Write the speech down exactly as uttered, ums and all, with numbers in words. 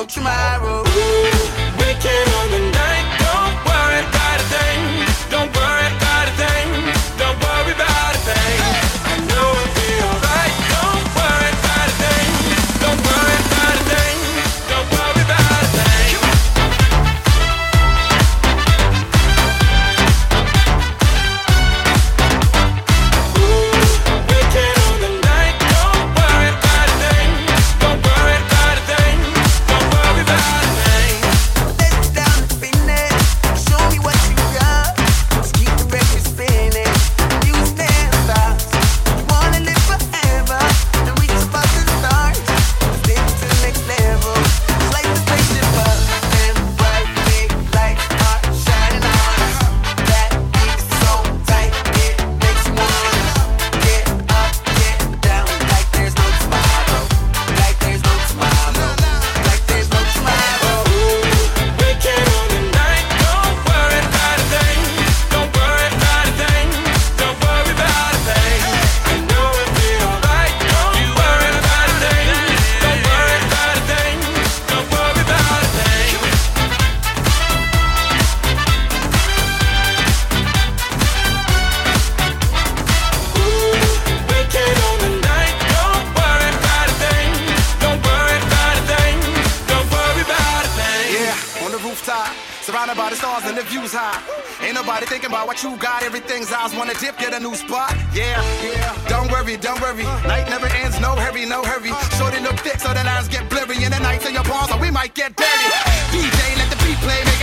tomorrow. Weekend on the night, don't worry about a thing. Don't worry about a thing. Don't worry about a thing. I know it'll be alright. Don't worry about a thing. Don't worry about a thing. Don't worry about a thing. Weekend on the night, don't worry about a thing. Don't worry about a thing. Don't worry about a thing. Let's down the finish. Show me what you got. Let's keep the record spinning. Music never stops. You wanna live forever and reach above the stars. Let's take it to the next level. Light the spaceship up and bright, big lights are shining on us. That beat is so tight, it makes you wanna get up, get down, like there's no tomorrow, like there's no tomorrow, like there's no tomorrow. Weekend on the night, don't worry about a thing. Don't worry about a thing. Don't worry about a thing. I know it'll be alright. Don't worry about a thing. Don't worry about a thing. Don't worry about a thing. Weekend on the night, don't worry about a thing. Don't worry about a thing. Don't worry about a thing. Yeah, on the rooftop, surrounded by the stars and the views high. Ain't nobody thinking about what you got. Everything's eyes wanna dip, get a new spot. Yeah, yeah. Don't worry, don't worry. Night never ends, no hurry, no hurry. Shorty look thick, so the lines get blurry. In the nights in your palms, or we might get dirty. D J, let the beat play, make